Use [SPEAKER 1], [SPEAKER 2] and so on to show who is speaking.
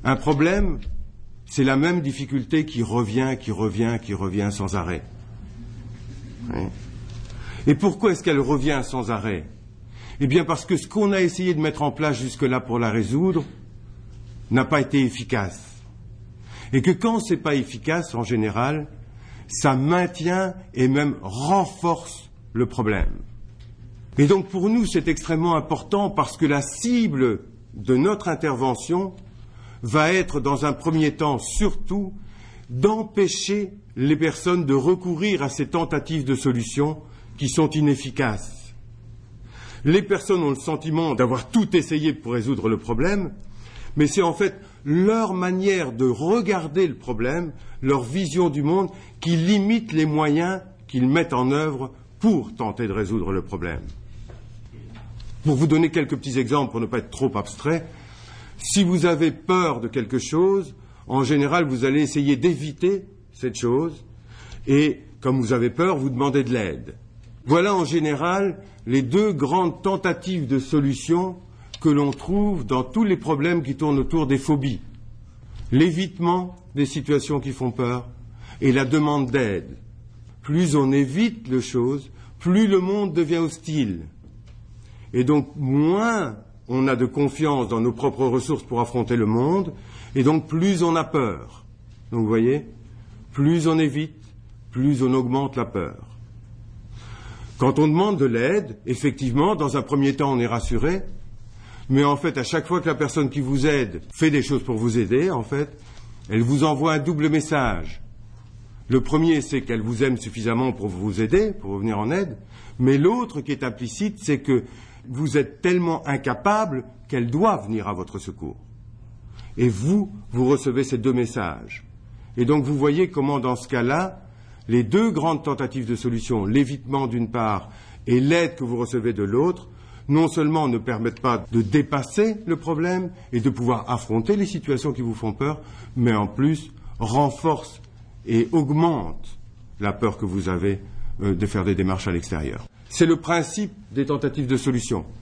[SPEAKER 1] Un problème, c'est la même difficulté qui revient sans arrêt. Oui. Et pourquoi est-ce qu'elle revient sans arrêt? Eh bien parce que ce qu'on a essayé de mettre en place jusque-là pour la résoudre n'a pas été efficace. Et que quand c'est pas efficace, en général, ça maintient et même renforce le problème. Et donc pour nous, c'est extrêmement important parce que la cible de notre intervention va être dans un premier temps surtout d'empêcher les personnes de recourir à ces tentatives de solutions qui sont inefficaces. Les personnes ont le sentiment d'avoir tout essayé pour résoudre le problème, mais c'est en fait leur manière de regarder le problème, leur vision du monde, qui limite les moyens qu'ils mettent en œuvre pour tenter de résoudre le problème. Pour vous donner quelques petits exemples, pour ne pas être trop abstrait, si vous avez peur de quelque chose, en général, vous allez essayer d'éviter cette chose, et comme vous avez peur, vous demandez de l'aide. Voilà en général les deux grandes tentatives de solution que l'on trouve dans tous les problèmes qui tournent autour des phobies. L'évitement des situations qui font peur et la demande d'aide. Plus on évite les choses, plus le monde devient hostile. Et donc moins on a de confiance dans nos propres ressources pour affronter le monde, et donc plus on a peur. Donc vous voyez, plus on évite, plus on augmente la peur. Quand on demande de l'aide, effectivement, dans un premier temps, on est rassuré, mais en fait, à chaque fois que la personne qui vous aide fait des choses pour vous aider, en fait, elle vous envoie un double message. Le premier, c'est qu'elle vous aime suffisamment pour vous aider, pour vous venir en aide, mais l'autre qui est implicite, c'est que vous êtes tellement incapable qu'elle doit venir à votre secours. Et vous recevez ces deux messages. Et donc vous voyez comment, dans ce cas-là, les deux grandes tentatives de solution, l'évitement d'une part et l'aide que vous recevez de l'autre, non seulement ne permettent pas de dépasser le problème et de pouvoir affronter les situations qui vous font peur, mais en plus renforcent et augmentent la peur que vous avez de faire des démarches à l'extérieur. C'est le principe des tentatives de solution.